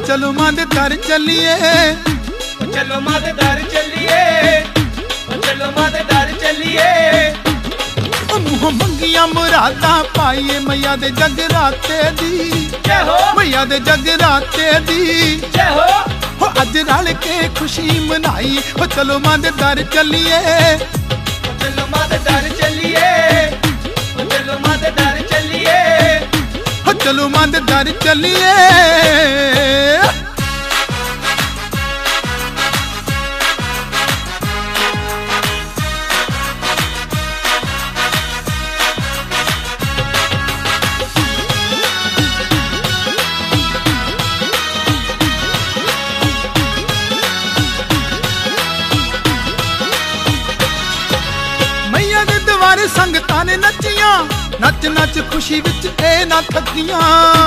चलो मां दे दर चलिए, चलो मां दे दर चलिए, चलो मां दे दर चलिए। मुँह मंगिया मुरादा पाइए मैया दे जगराते दी, जय हो मैया दे जगराते दी। जय हो अज रल के खुशी मनाई, चलो मां दे दर चलिए, चलो मां दे दर चलिए, चलो मां दे दर चलिए। चलो मां दे दर चलिए। मैया दे दवारे संगतां ने नचियां, नच नच खुशी विच ए ना थकियां।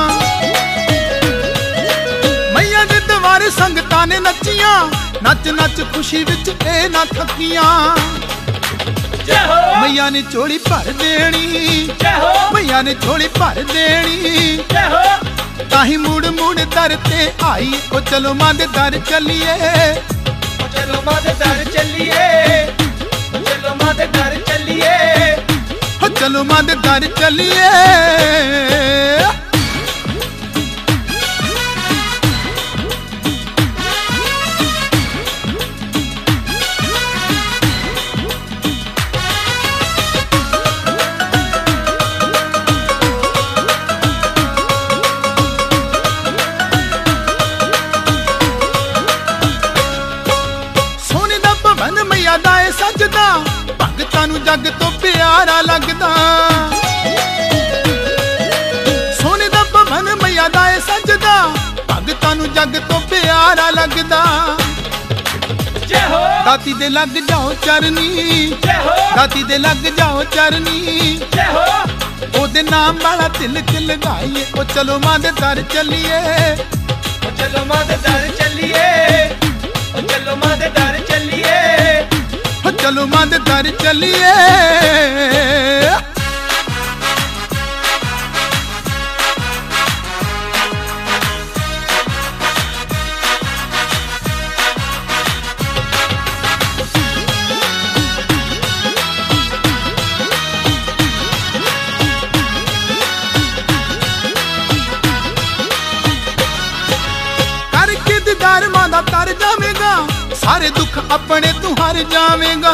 मैया दे दवारे संगतां ने नचियां, नच नच खुशी विच ए ना थकियां। जय हो मैया ने झोली भर देनी, जय हो मैया ने झोली भर देनी। जय हो ताही मुड़ मुड़ दर ते आई, ओ चलो मां दे दर चलिए, चलो मां दे दर चलिए, चलो मां दे दर चलिए। चलो मां दे दर चलिए। सोने दा भवन मैया दा ए सजदा, भगतां नूं जग तो प्यारा लगदा। सोने दा भवन मैया दा ए सजदा, भगतां नूं जग तो प्यारा लगदा। जय हो दाती दे लग जाओ चरनी, जय हो दाती दे लग जाओ चरनी। जय हो ओदे नाम वाला तिलक लगाइए, ओ चलो मां दे दर चलिए, चलो मां दे दर चलिए, चलो मां दे दर चलिए। चलो मां दे दर चलिए। करके दीदार मां दा तर जावेगा, सारे दुख अपने तू हार जावेगा।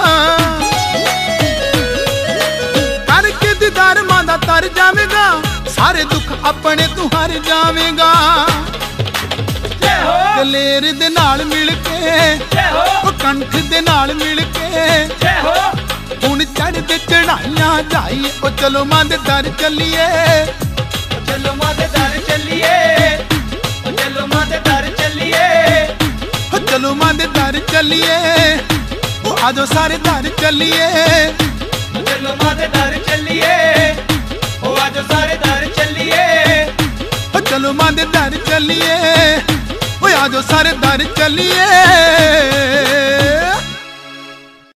करके दीदार मां दा तर जावेगा, सारे दुख अपने तू हार जावेगा। जय हो दलेर दे नाल मिल के, जय हो ओ कंठ दे नाल मिल के। जय हो हुण चढ़दे चढ़ाइयां जाइए, ओ चलो मां दे दर चलिए, चलो मां दे दर चलिए, चलो मां दे दर चलिए। चलो मां दे दर चलिए। ओ आजो सारे दर चलिए, चलो मां दे दर चलिए, ओ आज सारे दर चलिए। चलो मां दे दर चलिए। ओ आजो सारे दर चलिए।